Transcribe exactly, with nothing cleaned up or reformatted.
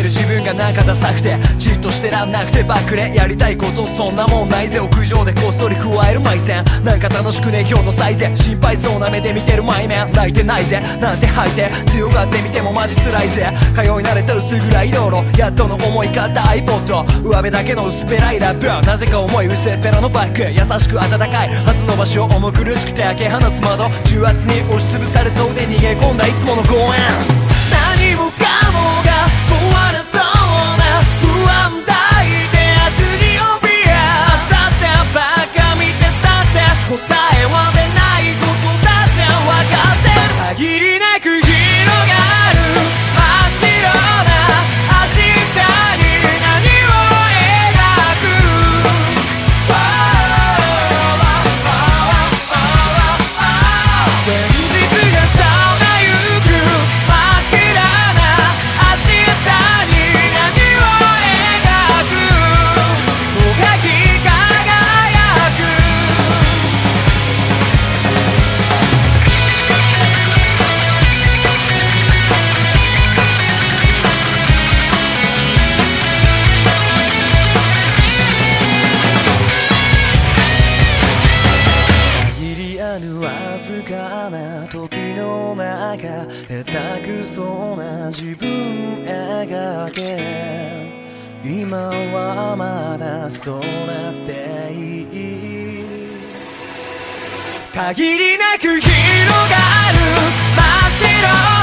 自分がなんかダサくてじっとしてらんなくてバックレやりたいことそんなもんないぜ。屋上でこっそり加える埋線なんか楽しくね今日の最善。心配そうな目で見てる前面泣いてないぜなんて吐いて強がってみてもマジ辛いぜ。通い慣れた薄暗い道路やっとの思い方 iPod 上辺だけの薄っぺらいラップなぜか重い薄っぺらのバッグ優しく温かい初の場所重苦しくて開け放つ窓重圧に押しつぶされそうで逃げ込んだいつもの公園何もかもが壊れそうな不安抱いて明日に怯えあさってばっか見てたって答えは出ないことだって分かって限りなく広がる真っ白な明日に何を描く現実がさまゆく真っ暗な明日に何を描くもがき輝く限りあるわずかな時の中下手くそな自分描け今はまだそうなっていい限りなく広がる真っ白